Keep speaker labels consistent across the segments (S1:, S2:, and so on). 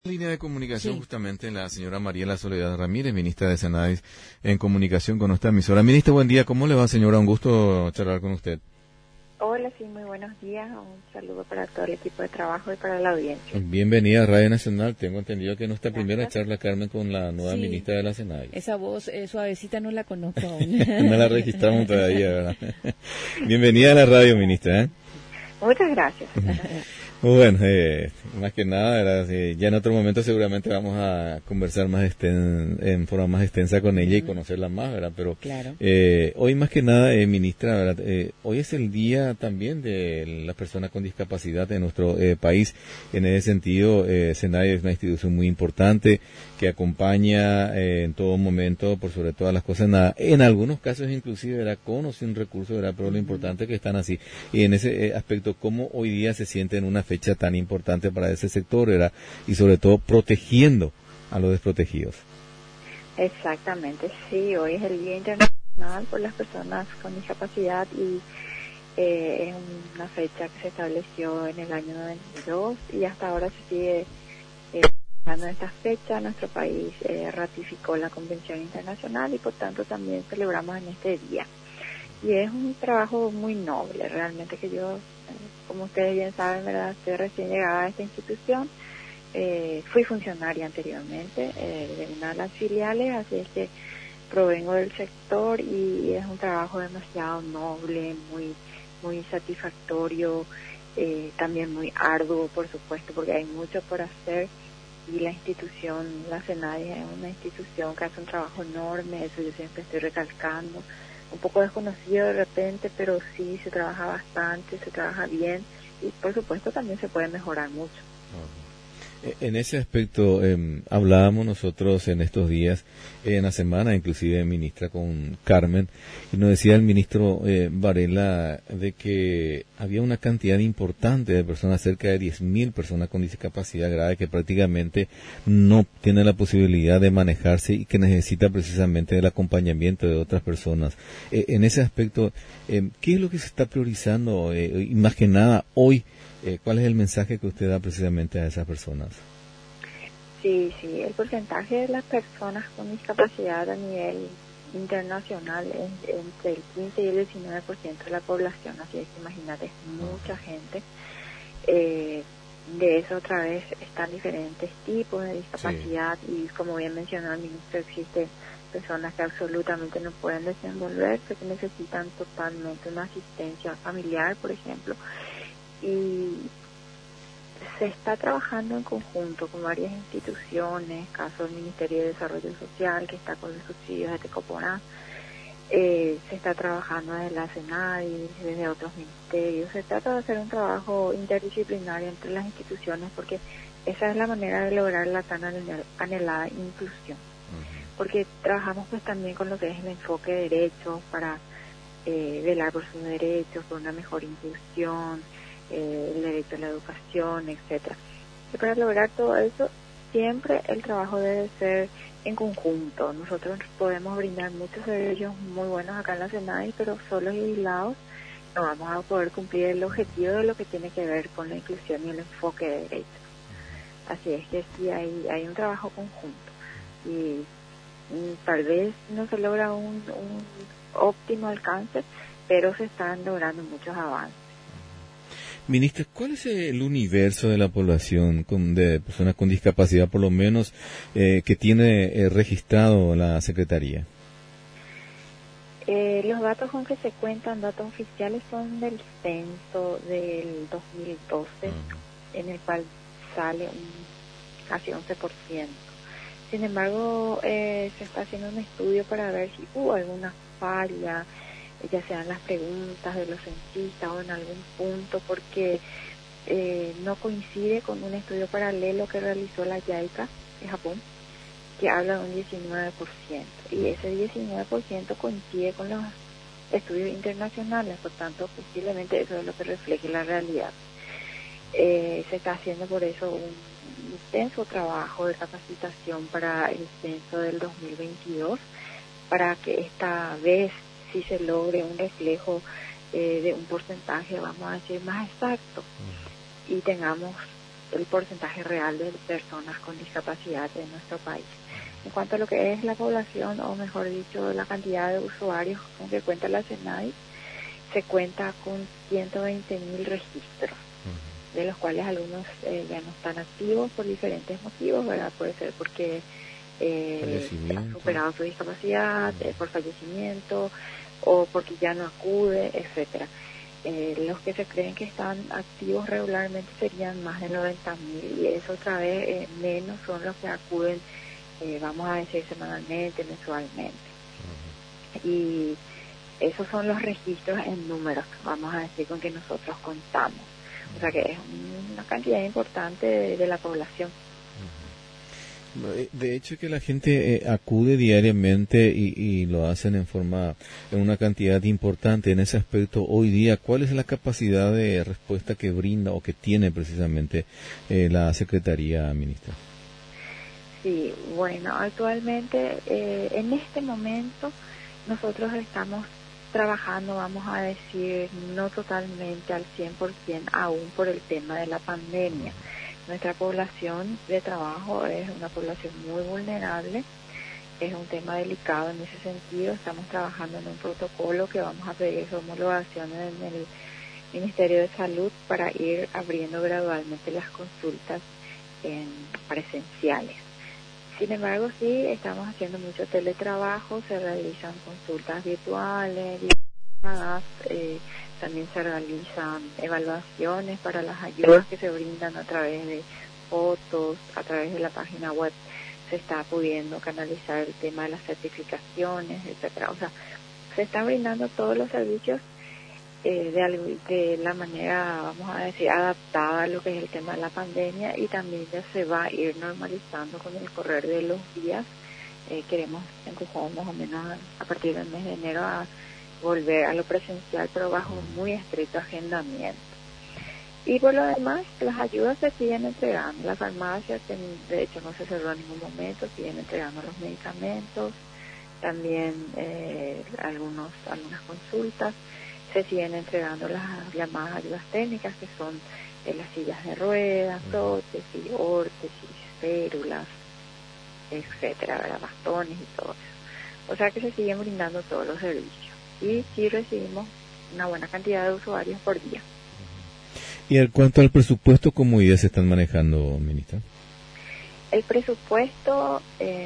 S1: Línea de comunicación
S2: Sí.
S1: justamente la señora Mariela Soledad Ramírez, ministra de Senadis, en comunicación con nuestra emisora. Ministra, buen día. ¿Cómo le va, señora? Un gusto charlar con usted.
S3: Hola, sí, muy buenos días. Un saludo para todo el equipo de trabajo y para la audiencia.
S1: Bienvenida a Radio Nacional. Tengo entendido que es nuestra
S3: Gracias.
S1: primera charla, Carmen, con la nueva
S2: Sí.
S1: ministra de la Senadis.
S2: Esa voz suavecita no la conozco aún.
S1: No la registramos todavía, ¿verdad? Bienvenida a la radio, ministra.
S3: Muchas gracias.
S1: Bueno, más que nada, ¿verdad? Ya en otro momento seguramente vamos a conversar más en forma más extensa con ella y conocerla más, ¿verdad? Pero
S2: Claro.
S1: hoy más que nada, ministra, ¿verdad? Hoy es el día también de las personas con discapacidad en nuestro país. En ese sentido, SENADI es una institución muy importante que acompaña en todo momento, por sobre todas las cosas, en algunos casos inclusive, ¿verdad? Con o sin recursos, ¿verdad? Pero lo importante es que están así. Y en ese aspecto, ¿cómo hoy día se siente en una fecha tan importante para ese sector, ¿verdad? Y sobre todo protegiendo a los desprotegidos?
S3: Exactamente, sí. Hoy es el Día Internacional por las Personas con Discapacidad y es una fecha que se estableció en el año 92 y hasta ahora se sigue en esta fecha. Nuestro país ratificó la Convención Internacional y por tanto también celebramos en este día. Y es un trabajo muy noble, realmente, que yo, como ustedes bien saben, ¿verdad? Estoy recién llegada a esta institución. Fui funcionaria anteriormente de una de las filiales, así es que provengo del sector y es un trabajo demasiado noble, muy satisfactorio, también muy arduo, por supuesto, porque hay mucho por hacer. Y la institución, la SENADI, es una institución que hace un trabajo enorme, eso yo siempre estoy recalcando. Un poco desconocido de repente, pero sí se trabaja bastante, se trabaja bien y por supuesto también se puede mejorar mucho.
S1: En ese aspecto, hablábamos nosotros en estos días, en la semana, inclusive, ministra, con Carmen, y nos decía el ministro Varela de que había una cantidad importante de personas, cerca de 10.000 personas con discapacidad grave, que prácticamente no tienen la posibilidad de manejarse y que necesita precisamente el acompañamiento de otras personas. En ese aspecto, ¿qué es lo que se está priorizando? Y más que nada, hoy, ¿cuál es el mensaje que usted da precisamente a esas personas?
S3: Sí, el porcentaje de las personas con discapacidad a nivel internacional es entre el 15 y el 19% de la población, así es que imagínate, es mucha gente. De eso otra vez están diferentes tipos de discapacidad y como bien mencionó el ministro, existen personas que absolutamente no pueden desenvolverse, que necesitan totalmente una asistencia familiar, por ejemplo. Y se está trabajando en conjunto con varias instituciones, caso del Ministerio de Desarrollo Social, que está con los subsidios de Tecoporá, se está trabajando desde la SENADI, desde otros ministerios. Se trata de hacer un trabajo interdisciplinario entre las instituciones porque esa es la manera de lograr la tan anhelada inclusión. Porque trabajamos pues también con lo que es el enfoque de derechos para velar por sus derechos, por una mejor inclusión, el derecho a la educación, etcétera. Y para lograr todo eso, siempre el trabajo debe ser en conjunto. Nosotros podemos brindar muchos servicios muy buenos acá en la SENADI, pero solos y aislados no vamos a poder cumplir el objetivo de lo que tiene que ver con la inclusión y el enfoque de derechos. Así es que sí hay un trabajo conjunto y tal vez no se logra un óptimo alcance, pero se están logrando muchos avances.
S1: Ministra, ¿cuál es el universo de la población de personas con discapacidad, por lo menos, que tiene registrado la Secretaría?
S3: Los datos con que se cuentan, datos oficiales, son del censo del 2012, en el cual sale casi 11%. Sin embargo, se está haciendo un estudio para ver si hubo alguna falla, ya sean las preguntas de los censistas o en algún punto, porque no coincide con un estudio paralelo que realizó la JICA de Japón, que habla de un 19%, y ese 19% coincide con los estudios internacionales, por tanto posiblemente eso es lo que refleje la realidad. Se está haciendo por eso un intenso trabajo de capacitación para el censo del 2022, para que esta vez sí se logre un reflejo de un porcentaje, vamos a decir, más exacto, y tengamos el porcentaje real de personas con discapacidad en nuestro país. En cuanto a lo que es la población, o mejor dicho, la cantidad de usuarios con que cuenta la SENADI, se cuenta con 120.000 registros, de los cuales algunos ya no están activos por diferentes motivos, ¿verdad? Puede ser porque han superado su discapacidad, por fallecimiento, o porque ya no acude, etcétera. Los que se creen que están activos regularmente serían más de 90.000, y eso otra vez menos son los que acuden, vamos a decir, semanalmente, mensualmente. Y esos son los registros en números, vamos a decir, con que nosotros contamos. O sea que es una cantidad importante de la población.
S1: De hecho, que la gente acude diariamente y lo hacen en una cantidad importante. En ese aspecto, hoy día, ¿cuál es la capacidad de respuesta que brinda o que tiene precisamente la Secretaría, ministra?
S3: Sí, bueno, actualmente, en este momento, nosotros estamos trabajando, vamos a decir, no totalmente al 100% aún por el tema de la pandemia. Nuestra población de trabajo es una población muy vulnerable, es un tema delicado en ese sentido. Estamos trabajando en un protocolo que vamos a pedir su homologación en el Ministerio de Salud para ir abriendo gradualmente las consultas presenciales. Sin embargo, sí, estamos haciendo mucho teletrabajo, se realizan consultas virtuales, también se realizan evaluaciones para las ayudas que se brindan a través de fotos, a través de la página web. Se está pudiendo canalizar el tema de las certificaciones, etcétera. O sea, se están brindando todos los servicios de la manera, vamos a decir, adaptada a lo que es el tema de la pandemia, y también ya se va a ir normalizando con el correr de los días. Queremos empezar más o menos a partir del mes de enero a volver a lo presencial, pero bajo un muy estricto agendamiento. Y por lo demás, las ayudas se siguen entregando. Las farmacias, de hecho, no se cerró en ningún momento, siguen entregando los medicamentos, también algunas consultas. Se siguen entregando las llamadas ayudas técnicas, que son las sillas de ruedas, prótesis, órtesis, férulas, etcétera, ¿verdad? Bastones y todo eso. O sea que se siguen brindando todos los servicios. Y sí recibimos una buena cantidad de usuarios por día.
S1: Y en cuanto al presupuesto, ¿cómo ya se están manejando, ministra?
S3: El presupuesto,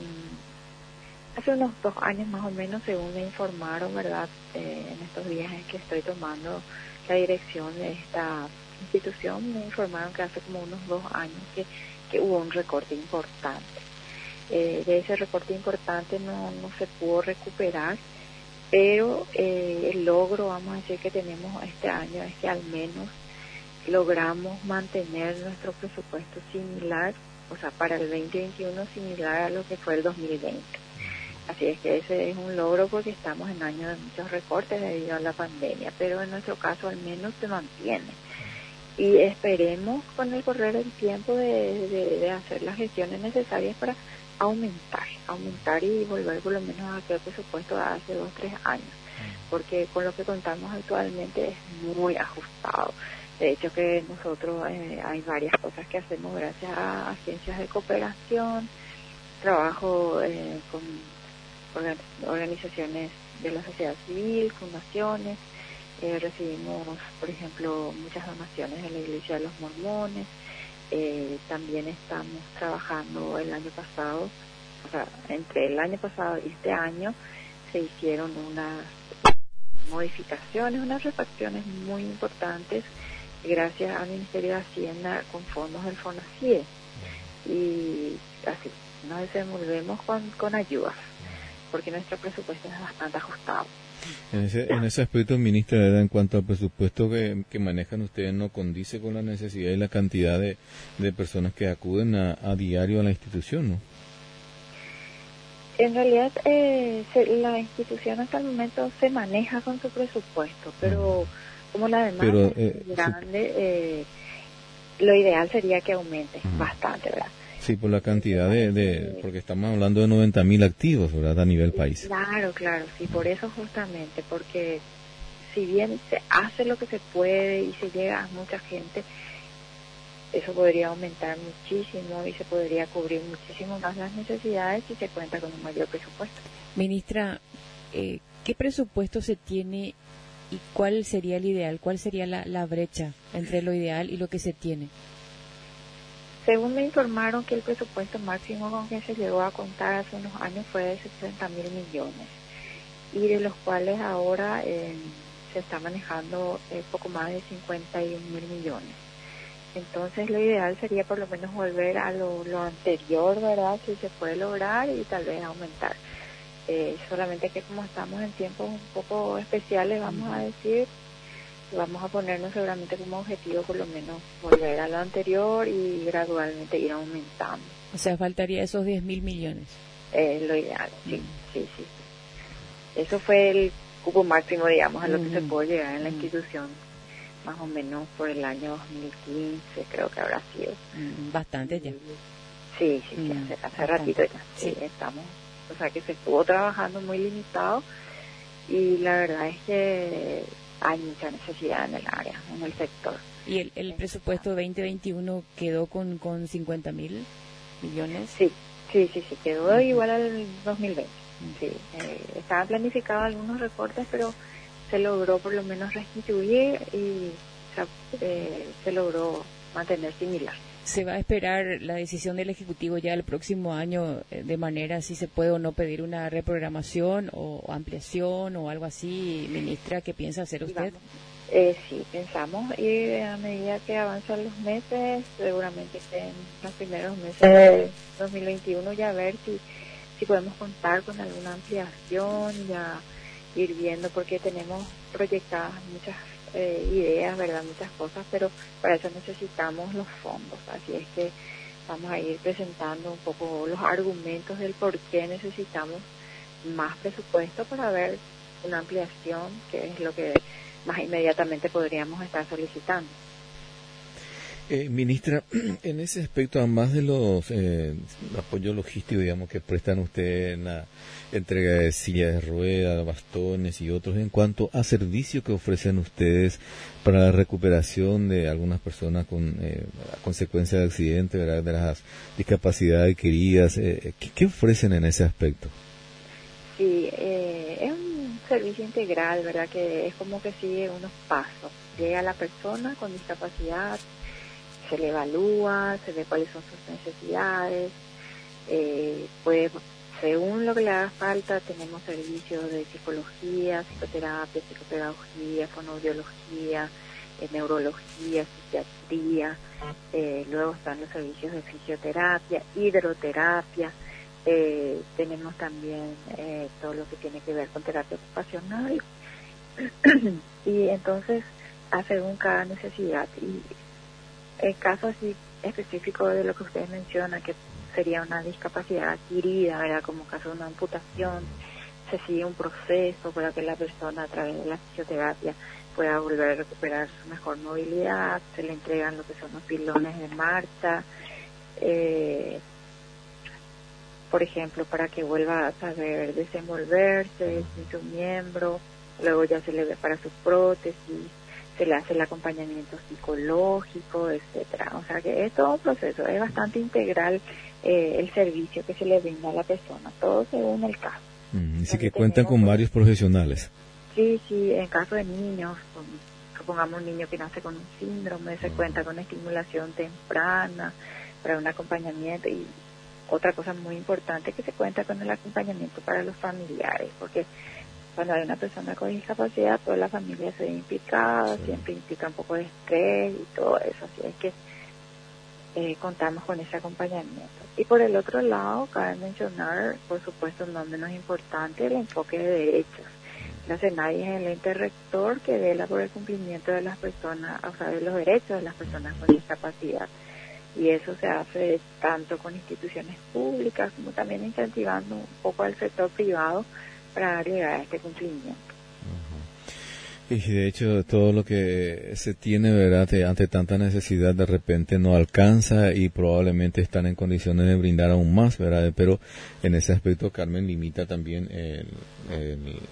S3: hace unos 2 años más o menos, según me informaron, ¿verdad? En estos días en que estoy tomando la dirección de esta institución, me informaron que hace como unos 2 años que hubo un recorte importante. De ese recorte importante no se pudo recuperar, pero el logro, vamos a decir, que tenemos este año es que al menos logramos mantener nuestro presupuesto similar, o sea, para el 2021 similar a lo que fue el 2020. Así es que ese es un logro, porque estamos en años de muchos recortes debido a la pandemia, pero en nuestro caso al menos se mantiene. Y esperemos con el correr del tiempo de hacer las gestiones necesarias para aumentar y volver por lo menos a aquel presupuesto de hace 2-3 años, porque con lo que contamos actualmente es muy ajustado. De hecho que nosotros hay varias cosas que hacemos gracias a agencias de cooperación, trabajo con organizaciones de la sociedad civil, fundaciones, recibimos, por ejemplo, muchas donaciones de la Iglesia de los Mormones. También estamos trabajando el año pasado, o sea, entre el año pasado y este año se hicieron unas modificaciones, unas refacciones muy importantes gracias al Ministerio de Hacienda con fondos del FONACIE, y así nos desenvolvemos con ayudas, porque nuestro presupuesto es bastante ajustado.
S1: En ese aspecto, ministra, en cuanto al presupuesto que manejan ustedes, ¿no condice con la necesidad y la cantidad de personas que acuden a diario a la institución, no?
S3: En realidad, la institución hasta el momento se maneja con su presupuesto, pero como la demanda es grande, lo ideal sería que aumente bastante, ¿verdad?
S1: Sí, por la cantidad porque estamos hablando de 90.000 activos, ¿verdad?, a nivel país.
S3: Claro, sí, por eso justamente, porque si bien se hace lo que se puede y se llega a mucha gente, eso podría aumentar muchísimo y se podría cubrir muchísimo más las necesidades si se cuenta con un mayor presupuesto.
S2: Ministra, ¿qué presupuesto se tiene y cuál sería el ideal? ¿Cuál sería la brecha entre lo ideal y lo que se tiene?
S3: Según me informaron que el presupuesto máximo con que se llegó a contar hace unos años fue de 60.000 millones y de los cuales ahora se está manejando poco más de 51.000 millones. Entonces lo ideal sería por lo menos volver a lo anterior, ¿verdad? Si se puede lograr y tal vez aumentar. Solamente que como estamos en tiempos un poco especiales, vamos a decir, vamos a ponernos seguramente como objetivo por lo menos volver a lo anterior y gradualmente ir aumentando.
S2: O sea, faltaría esos 10.000 millones.
S3: Lo ideal, sí. Eso fue el cupo máximo, digamos, a lo que se puede llegar en la institución, más o menos por el año 2015, creo que habrá sido.
S2: Bastante ya.
S3: Sí, hace ratito ya. Sí, estamos, o sea que se estuvo trabajando muy limitado y la verdad es que hay mucha necesidad en el área, en el sector.
S2: ¿Y el presupuesto 2021 quedó con 50.000 millones?
S3: Sí, quedó igual al 2020. Sí, estaban planificados algunos recortes, pero se logró por lo menos restituir y se logró mantener similar.
S2: ¿Se va a esperar la decisión del Ejecutivo ya el próximo año de manera si se puede o no pedir una reprogramación o ampliación o algo así, ministra? ¿Qué piensa hacer usted?
S3: Sí, pensamos y a medida que avanzan los meses, seguramente en los primeros meses de 2021 ya ver si podemos contar con alguna ampliación, ya ir viendo, porque tenemos proyectadas muchas ideas, ¿verdad? Muchas cosas, pero para eso necesitamos los fondos. Así es que vamos a ir presentando un poco los argumentos del por qué necesitamos más presupuesto para ver una ampliación, que es lo que más inmediatamente podríamos estar solicitando.
S1: Ministra, en ese aspecto, además de los apoyos logísticos, digamos, que prestan ustedes en la entrega de sillas de ruedas, bastones y otros, en cuanto a servicios que ofrecen ustedes para la recuperación de algunas personas con consecuencia de accidentes, ¿verdad?, de las discapacidades adquiridas, ¿qué ofrecen en ese aspecto?
S3: Sí, es un servicio integral, ¿verdad?, que es como que sigue unos pasos. Llega la persona con discapacidad, se le evalúa, se ve cuáles son sus necesidades, pues según lo que le haga falta tenemos servicios de psicología, psicoterapia, psicopedagogía, fonoaudiología, neurología, psiquiatría, luego están los servicios de fisioterapia, hidroterapia, tenemos también todo lo que tiene que ver con terapia ocupacional y entonces según cada necesidad. Y el caso así específico de lo que ustedes mencionan, que sería una discapacidad adquirida, ¿verdad?, como caso de una amputación, se sigue un proceso para que la persona a través de la fisioterapia pueda volver a recuperar su mejor movilidad, se le entregan lo que son los pilones de marcha, por ejemplo, para que vuelva a saber desenvolverse sin su miembro, luego ya se le ve para sus prótesis, se le hace el acompañamiento psicológico, etcétera. O sea que es todo un proceso, es bastante integral el servicio que se le brinda a la persona, todo según el caso.
S1: Así que cuentan con varios profesionales.
S3: Sí, en caso de niños, supongamos un niño que nace con un síndrome, se cuenta con estimulación temprana para un acompañamiento, y otra cosa muy importante que se cuenta con el acompañamiento para los familiares, porque cuando hay una persona con discapacidad, toda la familia se ve implicada, siempre implica un poco de estrés y todo eso, así es que contamos con ese acompañamiento. Y por el otro lado, cabe mencionar, por supuesto, no menos importante, el enfoque de derechos. La CENADI es el ente rector que vela por el cumplimiento de las personas, o sea, de los derechos de las personas con discapacidad. Y eso se hace tanto con instituciones públicas como también incentivando un poco al sector privado para llegar a este cumplimiento.
S1: Y de hecho todo lo que se tiene, ¿verdad?, ante tanta necesidad de repente no alcanza y probablemente están en condiciones de brindar aún más, ¿verdad? Pero en ese aspecto Carmen limita también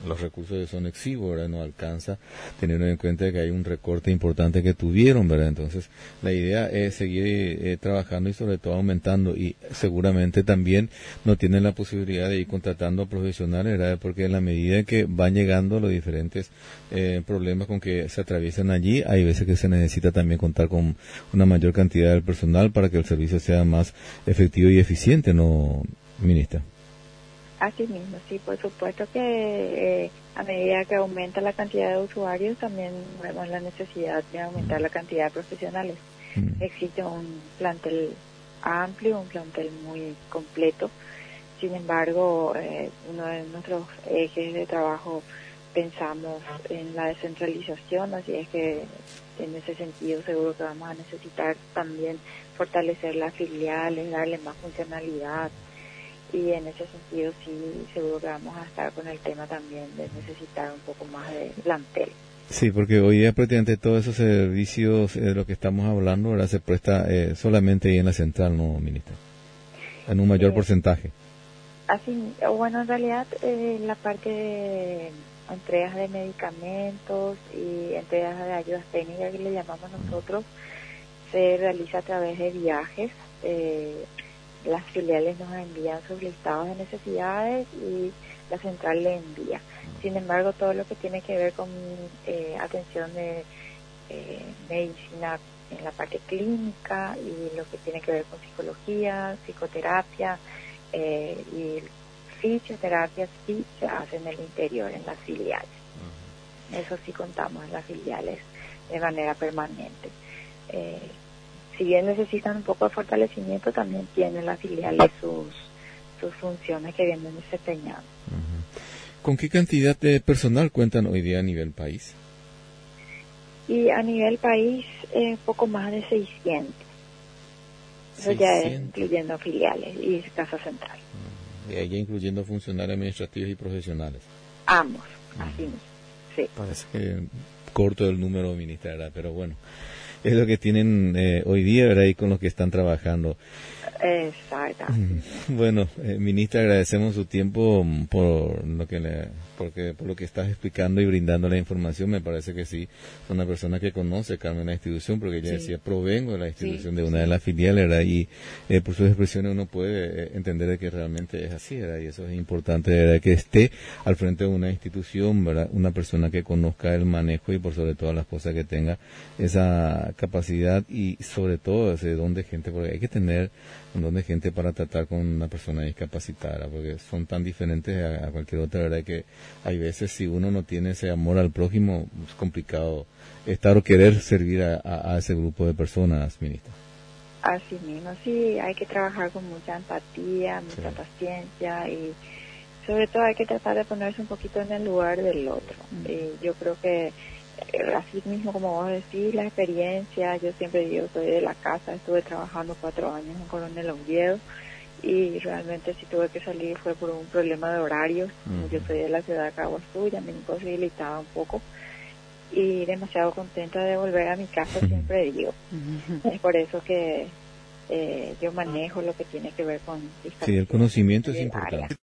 S1: los recursos son exiguos, ¿verdad? No alcanza, teniendo en cuenta que hay un recorte importante que tuvieron, ¿verdad? Entonces, la idea es seguir trabajando y sobre todo aumentando, y seguramente también no tienen la posibilidad de ir contratando profesionales, ¿verdad? Porque en la medida que van llegando los diferentes problemas con que se atraviesan allí, hay veces que se necesita también contar con una mayor cantidad de personal para que el servicio sea más efectivo y eficiente, ¿no, ministra?
S3: Así mismo, sí, por supuesto que a medida que aumenta la cantidad de usuarios, también vemos la necesidad de aumentar la cantidad de profesionales. Existe un plantel amplio, un plantel muy completo. Sin embargo, uno de nuestros ejes de trabajo pensamos en la descentralización, así es que en ese sentido seguro que vamos a necesitar también fortalecer las filiales, darle más funcionalidad. Y en ese sentido sí, seguro que vamos a estar con el tema también de necesitar un poco más de plantel.
S1: Sí, porque hoy día prácticamente todos esos servicios de lo que estamos hablando ahora se presta solamente ahí en la central, ¿no, ministra? En un mayor porcentaje.
S3: Así, bueno, en realidad la parte de entregas de medicamentos y entregas de ayudas técnicas que le llamamos nosotros se realiza a través de viajes. Las filiales nos envían sus listados de necesidades y la central le envía. Sin embargo, todo lo que tiene que ver con atención de medicina en la parte clínica y lo que tiene que ver con psicología, psicoterapia y fisioterapia sí se hace en el interior, en las filiales. Eso sí contamos en las filiales de manera permanente. Si bien necesitan un poco de fortalecimiento, también tienen las filiales sus funciones que vienen desempeñando.
S1: ¿Con qué cantidad de personal cuentan hoy día a nivel país?
S3: Y a nivel país, poco más de 600. Eso ya es incluyendo filiales y casa central.
S1: Y ahí ya incluyendo funcionarios administrativos y profesionales.
S3: Ambos, así mismo, sí.
S1: Parece que corto el número, ministra, ¿verdad? Pero bueno, es lo que tienen hoy día, ¿verdad? Y con lo que están trabajando.
S3: Exacto.
S1: Bueno, ministra, agradecemos su tiempo por lo que por lo que estás explicando y brindando la información. Me parece que sí, es una persona que conoce, Carmen, la institución, porque ella decía, provengo de la institución de una de las filiales, ¿verdad? Y por sus expresiones uno puede entender de que realmente es así, ¿verdad? Y eso es importante, ¿verdad? Que esté al frente de una institución, ¿verdad? Una persona que conozca el manejo y por sobre todas las cosas que tenga esa capacidad y sobre todo ese don de gente, porque hay que tener un don de gente para tratar con una persona discapacitada, porque son tan diferentes a cualquier otra, ¿verdad? Que hay veces si uno no tiene ese amor al prójimo, es complicado estar o querer servir a ese grupo de personas, ministra.
S3: Así mismo, sí, hay que trabajar con mucha empatía, mucha paciencia y sobre todo hay que tratar de ponerse un poquito en el lugar del otro. Yo creo que así mismo como vos decís, la experiencia, yo siempre digo, soy de la casa, estuve trabajando 4 años en Coronel Oviedo y realmente si tuve que salir fue por un problema de horarios. Yo soy de la ciudad de Caguazú, ya me imposibilitaba un poco y demasiado contenta de volver a mi casa, siempre digo. Es por eso que yo manejo lo que tiene que ver con discapacidad.
S1: Sí, el conocimiento es importante.